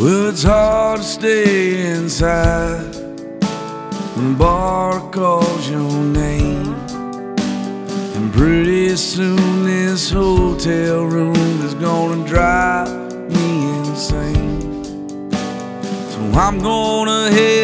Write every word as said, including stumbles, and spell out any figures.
Well, it's hard to stay inside when the bar calls your name, and pretty soon this hotel room is gonna drive me insane. So I'm gonna head